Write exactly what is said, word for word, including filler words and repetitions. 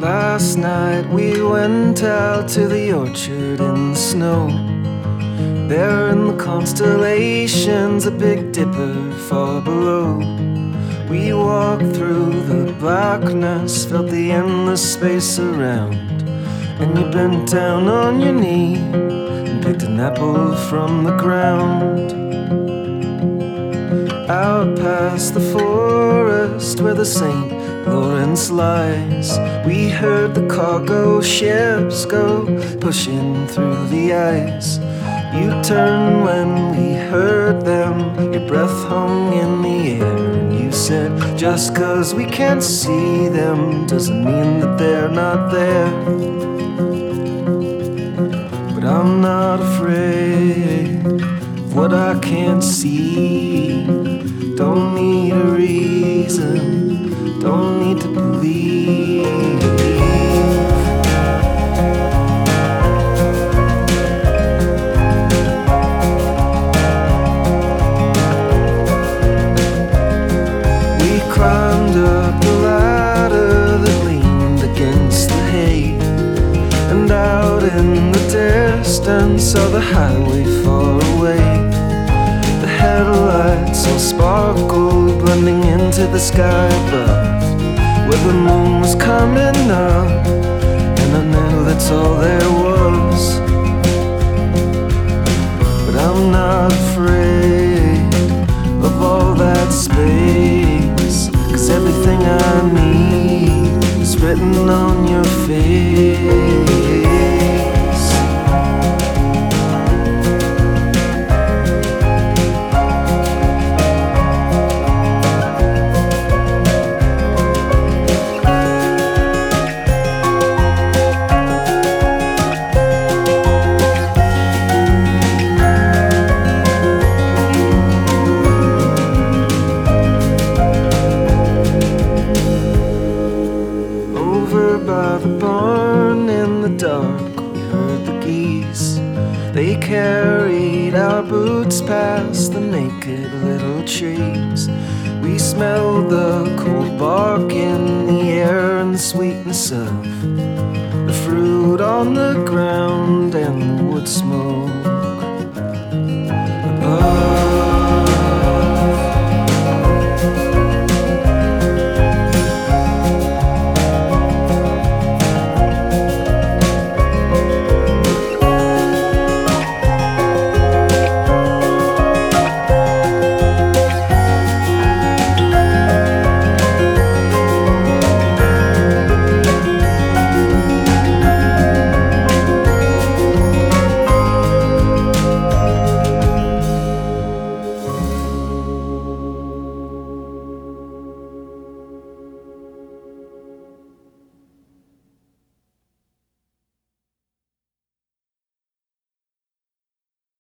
Last night we went out to the orchard in the snow. There in the constellations, a Big Dipper far below. We walked through the blackness, felt the endless space around. And you bent down on your knee and picked an apple from the ground. Out past the forest where the Saint Lawrence lies, we heard the cargo ships go pushing through the ice. You turned when we heard them, your breath hung in the air, and you said, just 'cause we can't see them doesn't mean that they're not there. But I'm not afraid of what I can't see. Don't need a reason, don't need to believe. We climbed up the ladder that leaned against the hay, and out in the distance saw the highway far away. The headlights all sparkled, blending into the sky above, where the moon was coming up, and I knew that's all there was. But I'm not afraid of all that space, 'cause everything I need is written on your face. By the barn in the dark, we heard the geese. They carried our boots past the naked little trees. We smelled the cold bark in the air and the sweetness of the fruit on the ground and the wood smoke